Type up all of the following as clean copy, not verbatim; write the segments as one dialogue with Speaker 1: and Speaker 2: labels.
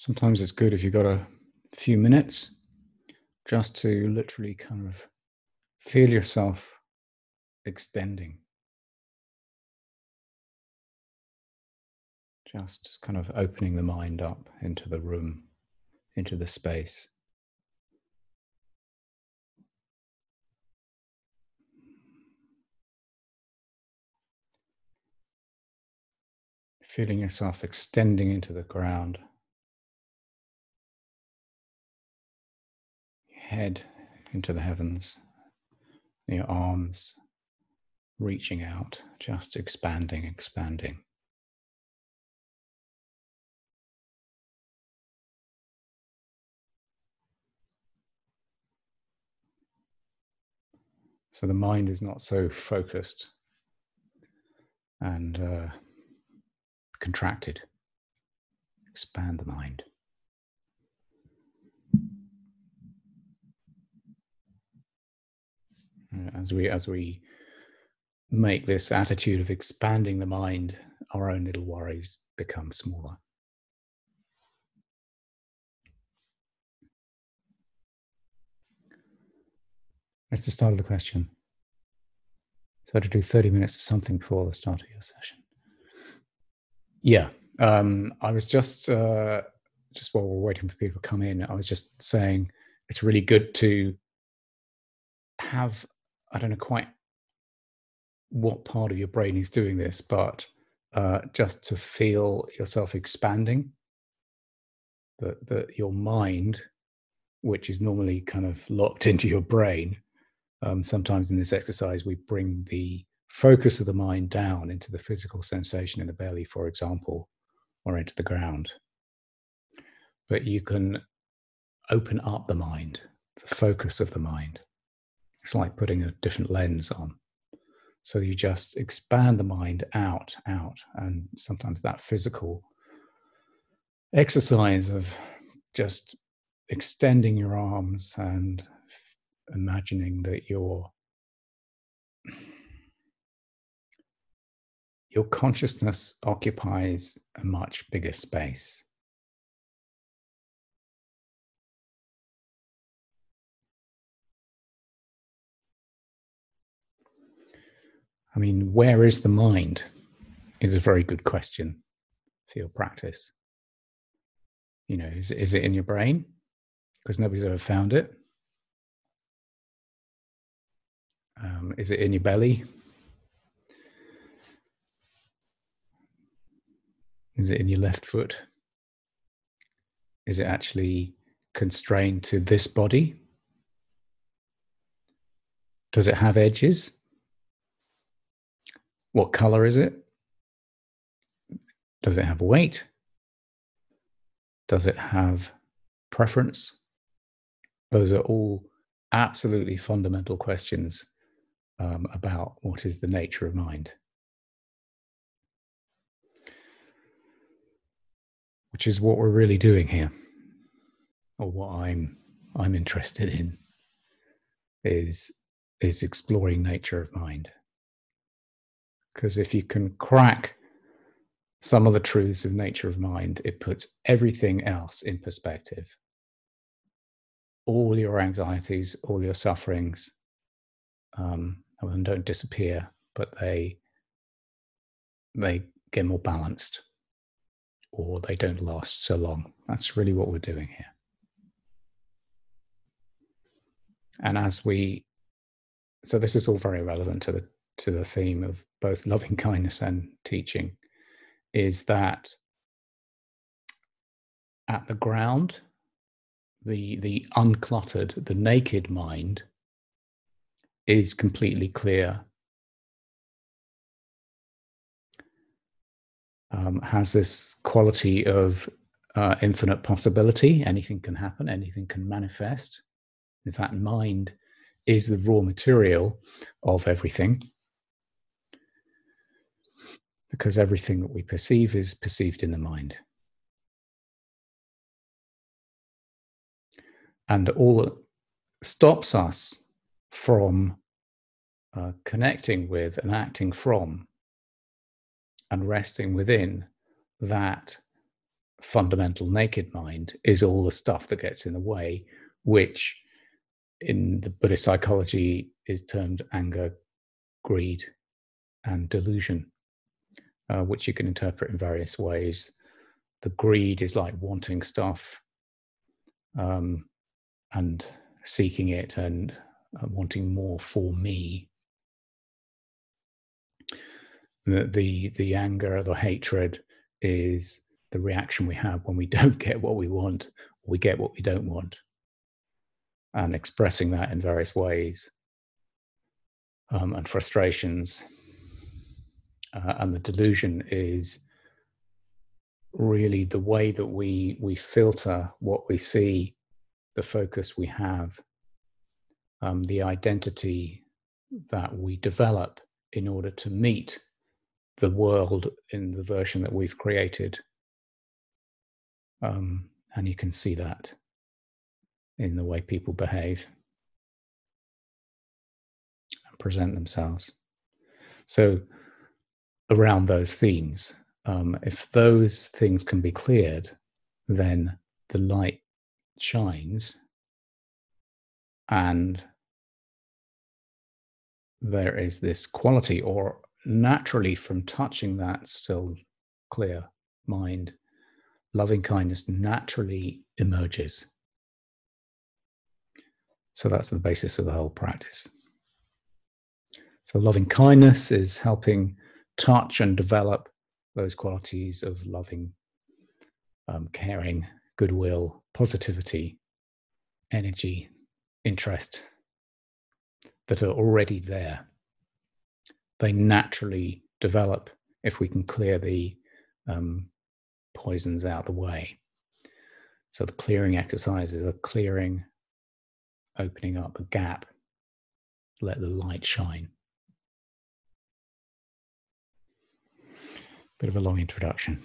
Speaker 1: Sometimes it's good if you've got a few minutes just to literally kind of feel yourself extending. Just kind of opening the mind up into the room, into the space. Feeling yourself extending into the ground. Head into the heavens. Your arms reaching out, just expanding, expanding. So the mind is not so focused and contracted. Expand the mind. As we make this attitude of expanding the mind, our own little worries become smaller. That's the start of the question. So to do 30 minutes of something before the start of your session. Yeah, I was just while we're waiting for people to come in, I was just saying it's really good to have, I don't know quite what part of your brain is doing this, but just to feel yourself expanding, that your mind, which is normally kind of locked into your brain, sometimes in this exercise we bring the focus of the mind down into the physical sensation in the belly, for example, or into the ground. But you can open up the mind, the focus of the mind. It's like putting a different lens on. So you just expand the mind out, and sometimes that physical exercise of just extending your arms and imagining that your consciousness occupies a much bigger space. I mean, where is the mind is a very good question for your practice. You know, is it in your brain? Because nobody's ever found it. Is it in your belly? Is it in your left foot? Is it actually constrained to this body? Does it have edges? What color is it? Does it have weight? Does it have preference? Those are all absolutely fundamental questions about what is the nature of mind. Which is what we're really doing here, or what I'm interested in, is exploring nature of mind. Because if you can crack some of the truths of nature of mind, it puts everything else in perspective. All your anxieties, all your sufferings, don't disappear, but they get more balanced, or they don't last so long. That's really what we're doing here. And so this is all very relevant to the theme of both loving kindness and teaching, is that at the ground, the uncluttered, the naked mind is completely clear, has this quality of infinite possibility. Anything can happen, anything can manifest. In fact, mind is the raw material of everything, because everything that we perceive is perceived in the mind. And all that stops us from connecting with and acting from and resting within that fundamental naked mind is all the stuff that gets in the way, which in the Buddhist psychology is termed anger, greed, and delusion, which you can interpret in various ways. The greed is like wanting stuff and seeking it and wanting more for me. The anger, the hatred is the reaction we have when we don't get what we want, or we get what we don't want, and expressing that in various ways, and frustrations. And the delusion is really the way that we filter what we see, the focus we have, the identity that we develop in order to meet the world in the version that we've created. And you can see that in the way people behave and present themselves. So around those themes, if those things can be cleared, then the light shines and there is this quality, or naturally from touching that still clear mind, loving kindness naturally emerges. So that's the basis of the whole practice. So loving kindness is helping touch and develop those qualities of loving, caring, goodwill, positivity, energy, interest that are already there. They naturally develop if we can clear the poisons out the way. So the clearing exercises are clearing, opening up a gap, let the light shine. Bit of a long introduction,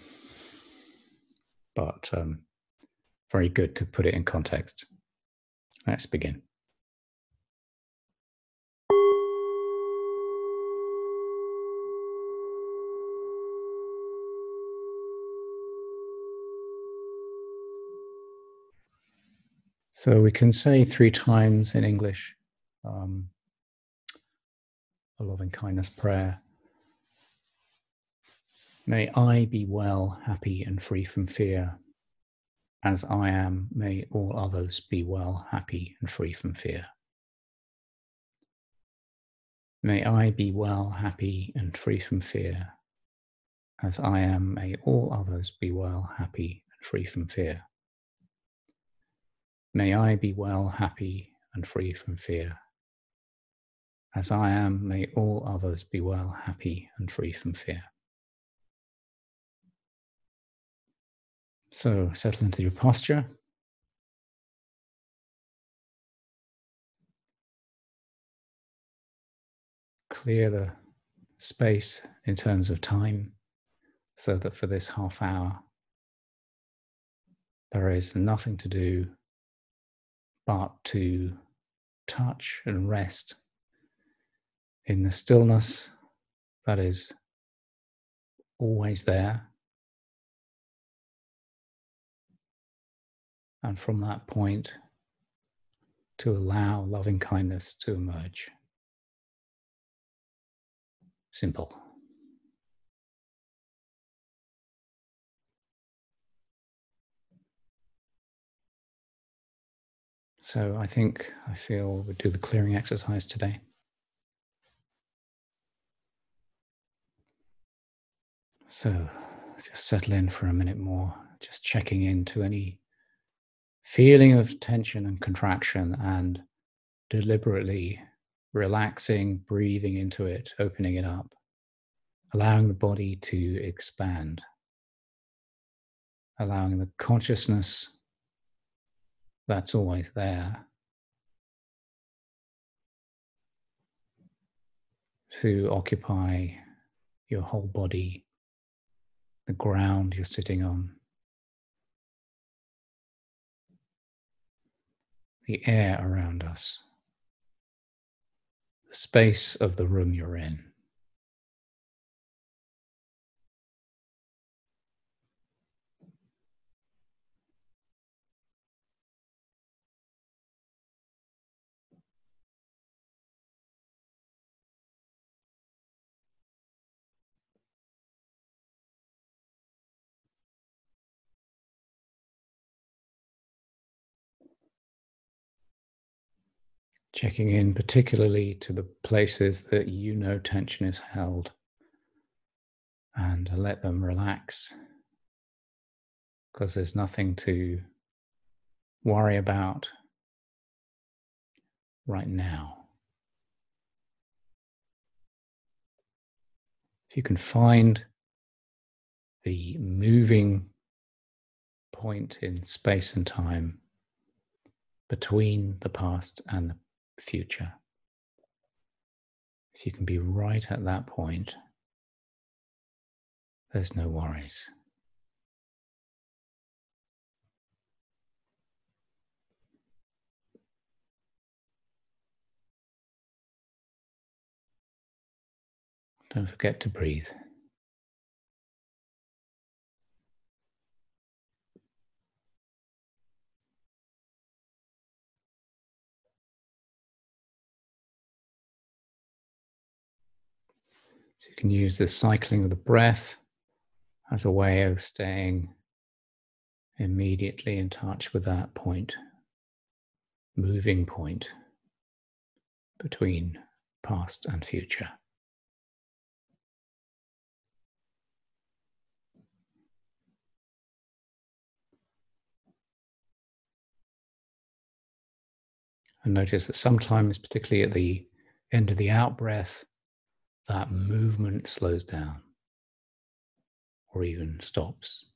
Speaker 1: but very good to put it in context. Let's begin. So we can say 3 times in English, a loving kindness prayer. May I be well, happy, and free from fear. As I am, may all others be well, happy, and free from fear. May I be well, happy, and free from fear. As I am, may all others be well, happy, and free from fear. May I be well, happy, and free from fear. As I am, may all others be well, happy, and free from fear. So settle into your posture. Clear the space in terms of time so that for this half hour, there is nothing to do but to touch and rest in the stillness that is always there. And from that point, to allow loving kindness to emerge. Simple. So I feel we'll do the clearing exercise today. So just settle in for a minute more, just checking into any feeling of tension and contraction and deliberately relaxing, breathing into it, opening it up, allowing the body to expand, allowing the consciousness that's always there to occupy your whole body, the ground you're sitting on, the air around us, the space of the room you're in. Checking in particularly to the places that you know tension is held, and let them relax, because there's nothing to worry about right now. If you can find the moving point in space and time between the past and the future, if you can be right at that point, there's no worries. Don't forget to breathe. So you can use the cycling of the breath as a way of staying immediately in touch with that point, moving point between past and future. And notice that sometimes, particularly at the end of the out breath, that movement slows down or even stops.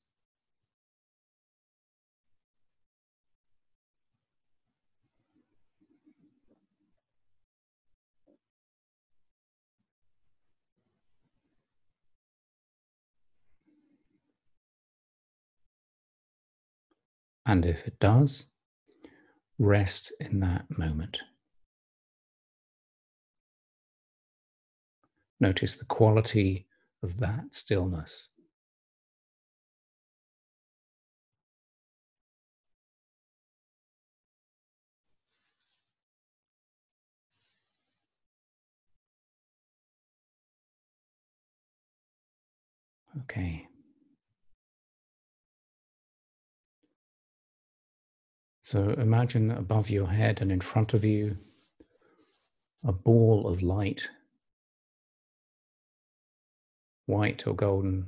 Speaker 1: And if it does, rest in that moment. Notice the quality of that stillness. Okay. So imagine above your head and in front of you a ball of light, white or golden,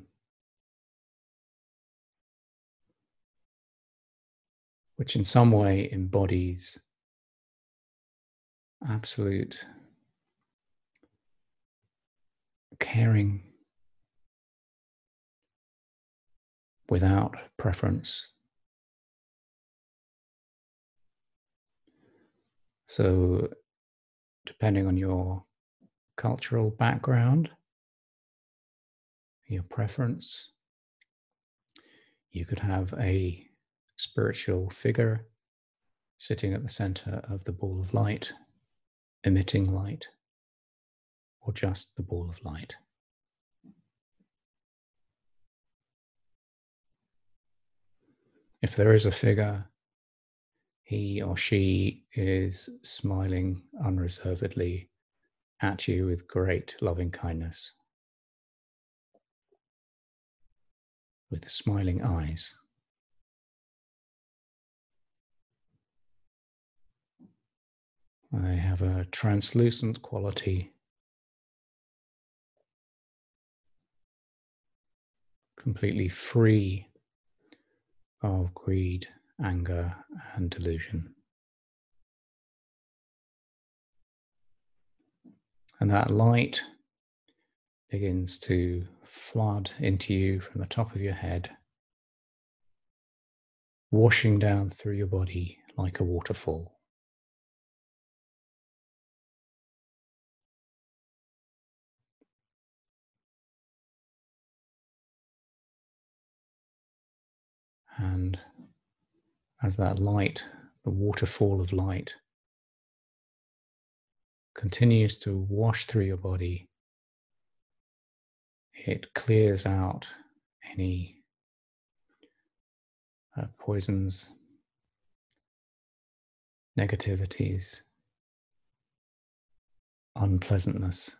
Speaker 1: which in some way embodies absolute caring without preference. So, depending on your cultural background, your preference, you could have a spiritual figure sitting at the center of the ball of light, emitting light, or just the ball of light. If there is a figure, he or she is smiling unreservedly at you with great loving kindness, with smiling eyes. They have a translucent quality, completely free of greed, anger, and delusion. And that light begins to flood into you from the top of your head, washing down through your body like a waterfall. And as that light, the waterfall of light, continues to wash through your body, it clears out any poisons, negativities, unpleasantness,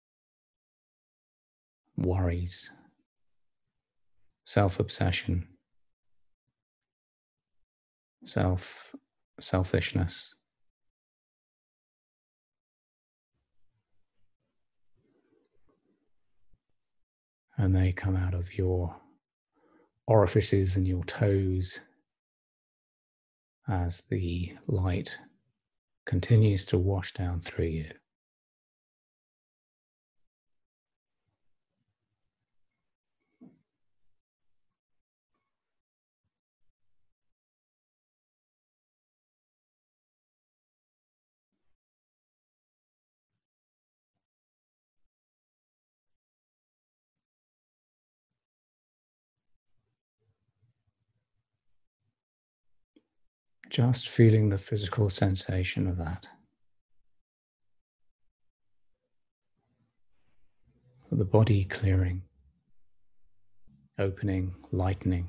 Speaker 1: worries, self-obsession, selfishness, and they come out of your orifices and your toes as the light continues to wash down through you. Just feeling the physical sensation of that. The body clearing, opening, lightening.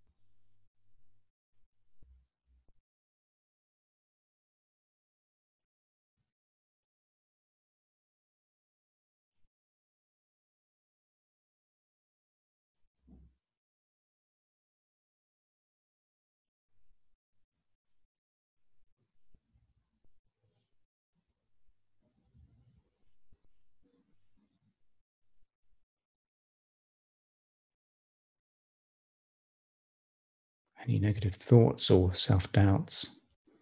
Speaker 1: Any negative thoughts or self-doubts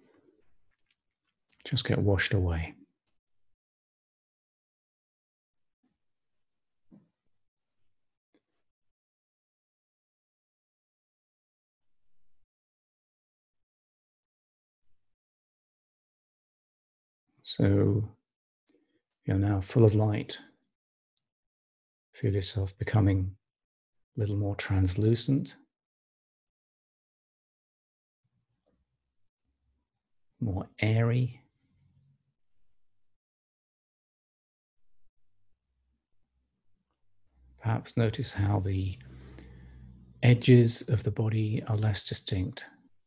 Speaker 1: just get washed away. So you're now full of light. Feel yourself becoming a little more translucent, more airy. Perhaps notice how the edges of the body are less distinct.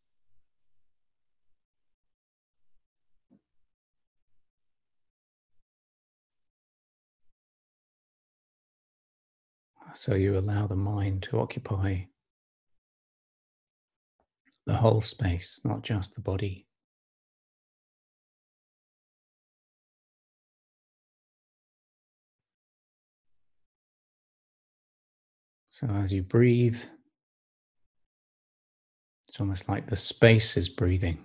Speaker 1: So you allow the mind to occupy the whole space, not just the body. So as you breathe, it's almost like the space is breathing.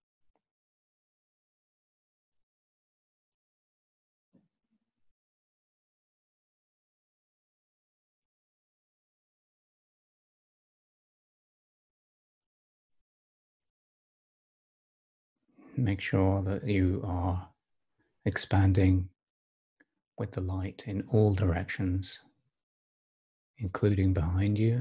Speaker 1: Make sure that you are expanding with the light in all directions, including behind you.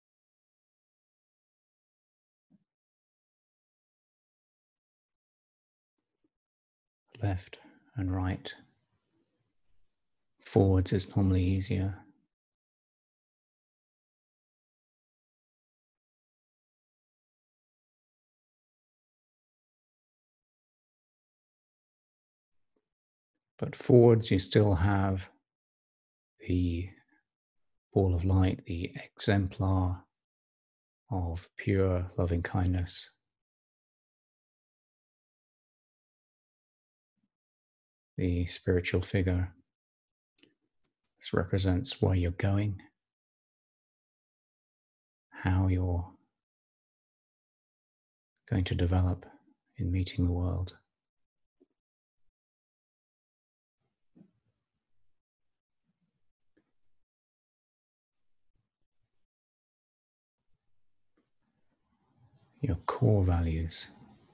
Speaker 1: Left and right. Forwards is normally easier. But forwards, you still have the ball of light, the exemplar of pure loving kindness. The spiritual figure. This represents where you're going, how you're going to develop in meeting the world. Your core values.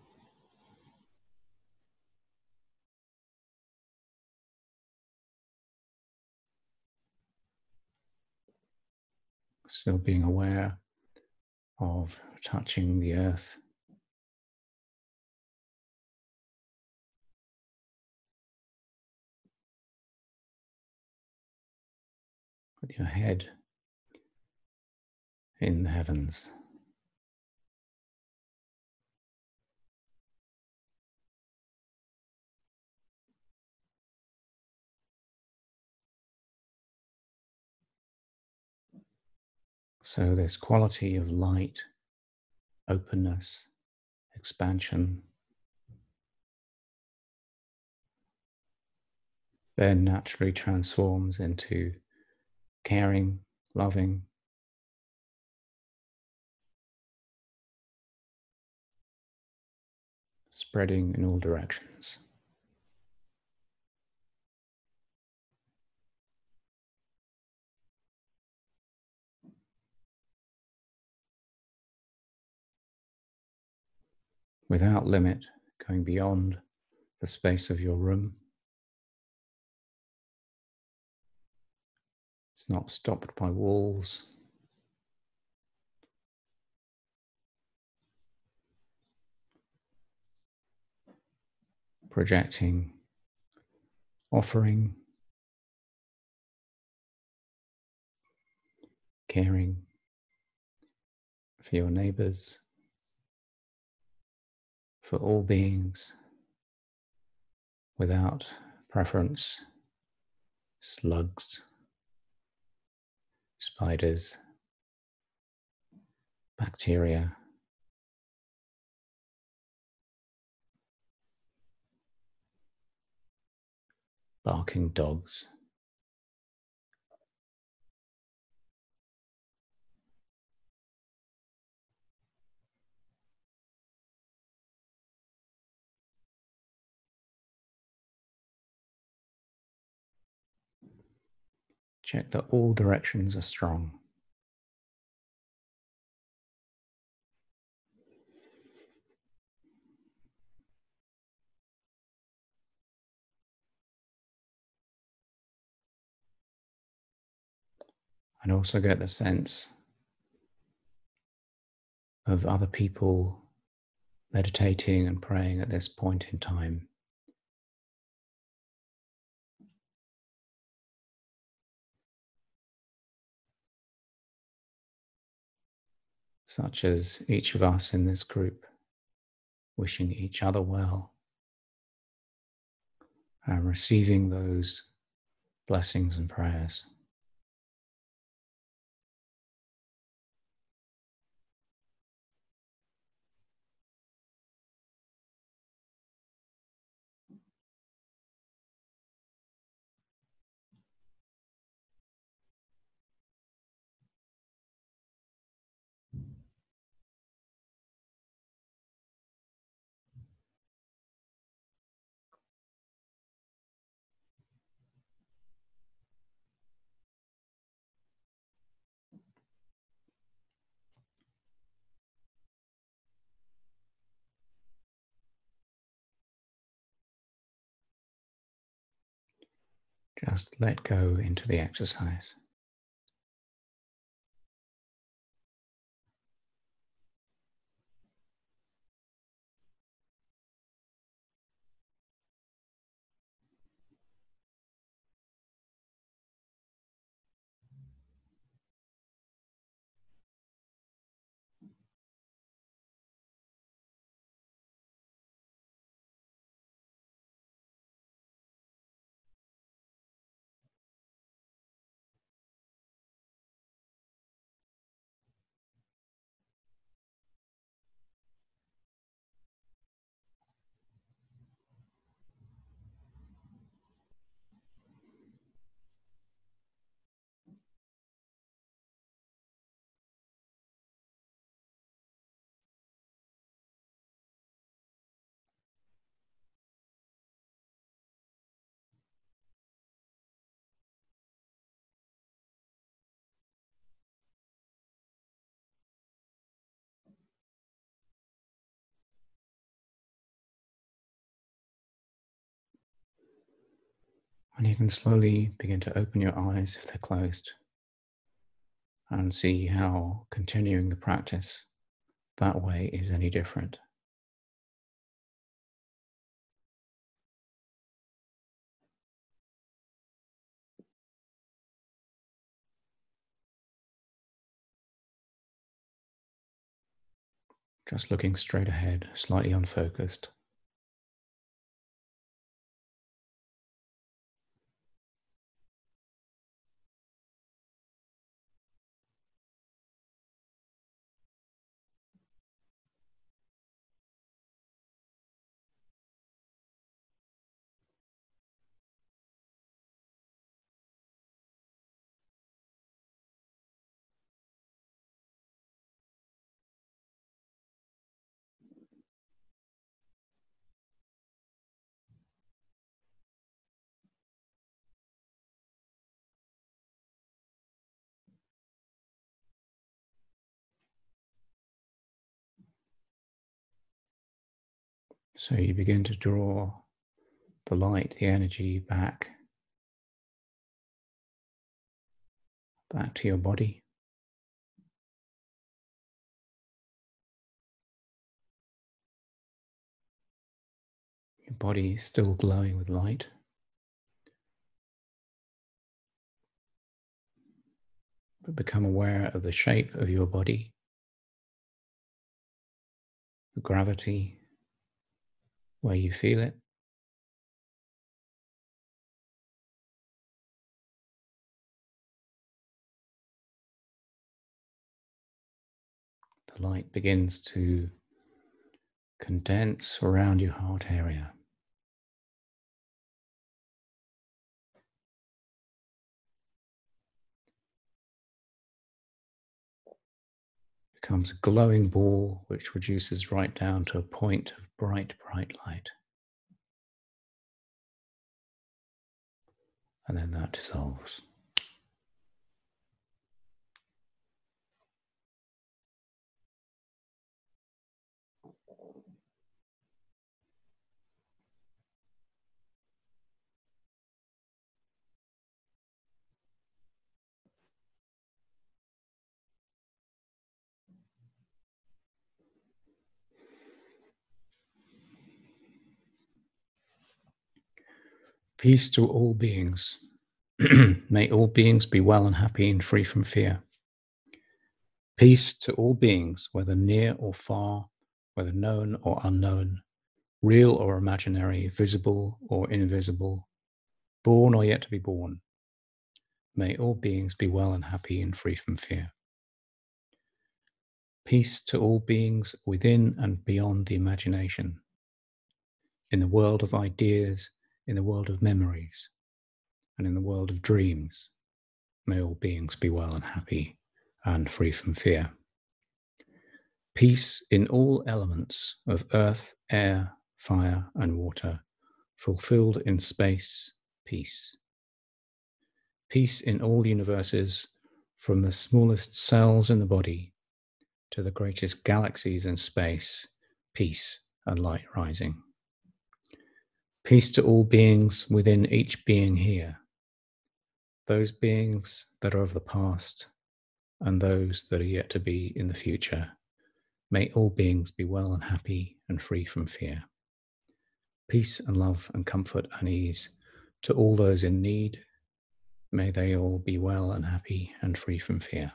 Speaker 1: Still being aware of touching the earth. With your head in the heavens. So this quality of light, openness, expansion, then naturally transforms into caring, loving, spreading in all directions. Without limit, going beyond the space of your room. It's not stopped by walls. Projecting, offering, caring for your neighbors, for all beings, without preference, slugs, spiders, bacteria, barking dogs. Check that all directions are strong. And also get the sense of other people meditating and praying at this point in time. Such as each of us in this group wishing each other well and receiving those blessings and prayers. Just let go into the exercise. And you can slowly begin to open your eyes if they're closed and see how continuing the practice that way is any different. Just looking straight ahead, slightly unfocused. So you begin to draw the light, the energy back to your body. Your body is still glowing with light. But become aware of the shape of your body, the gravity, where you feel it. The light begins to condense around your heart area. Becomes a glowing ball which reduces right down to a point of bright, bright light. And then that dissolves. Peace to all beings. May all beings be well and happy and free from fear. Peace to all beings, whether near or far, whether known or unknown, real or imaginary, visible or invisible, born or yet to be born. May all beings be well and happy and free from fear. Peace to all beings within and beyond the imagination, in the world of ideas, in the world of memories, and in the world of dreams. May all beings be well and happy and free from fear. Peace in all elements of earth, air, fire, and water, fulfilled in space, peace. Peace in all universes, from the smallest cells in the body to the greatest galaxies in space, peace and light rising. Peace to all beings within each being here, those beings that are of the past and those that are yet to be in the future. May all beings be well and happy and free from fear. Peace and love and comfort and ease to all those in need. May they all be well and happy and free from fear.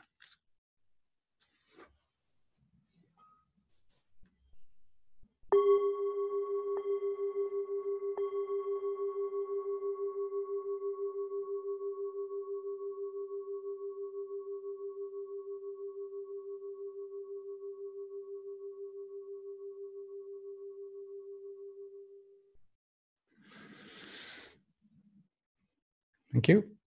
Speaker 1: Thank you.